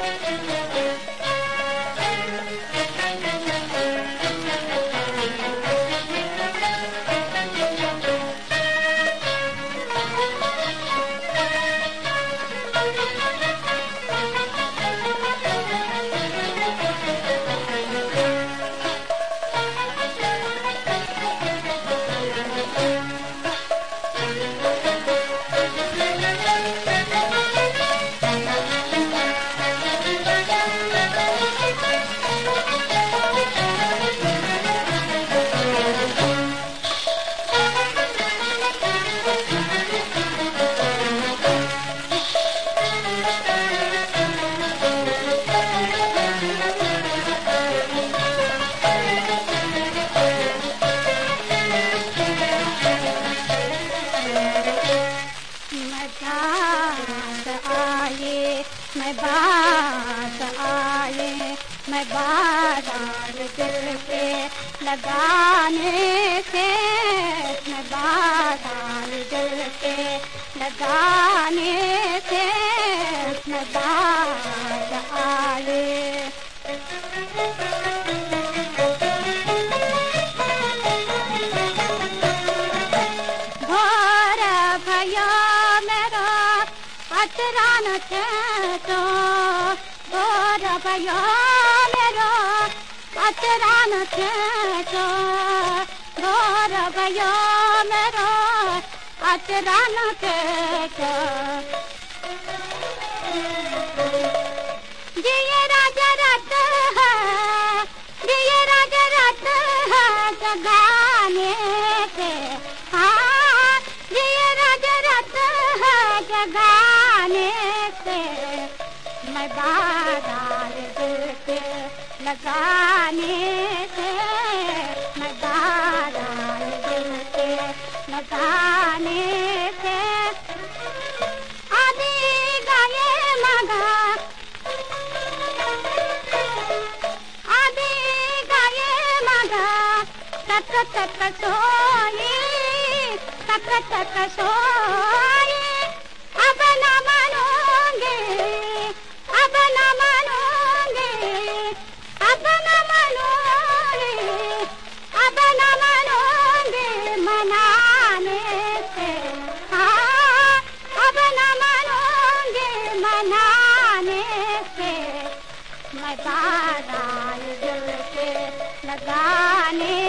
मैं बात आए, मैं बाजार दिल पे लगाने से, मैं बाजार दिल पे लगाने से, मैं बात आए। भोर भयो मेरो अचरान तो, भोर भयो मेरो अचरान तो, भोर भयो मेरो अचरान तो। जिये राजा रत है, जिये राजा रत है जगाने से, हाँ जिये राजा रत है जगाने से, मैं बाजार दिल पे लगाने से, मैं बाजार दिल पे लगाने से। आदि गाये मगा, आदि गाये मगा, तक तक सोई, तक तक सोई। अब न मानूंगी, अब न मानूंगी, अब न मानूंगी, अब न मानूंगी मनाने से, हाँ अब न मानूंगी मनाने से, मैं बाजार दिल पे लगाने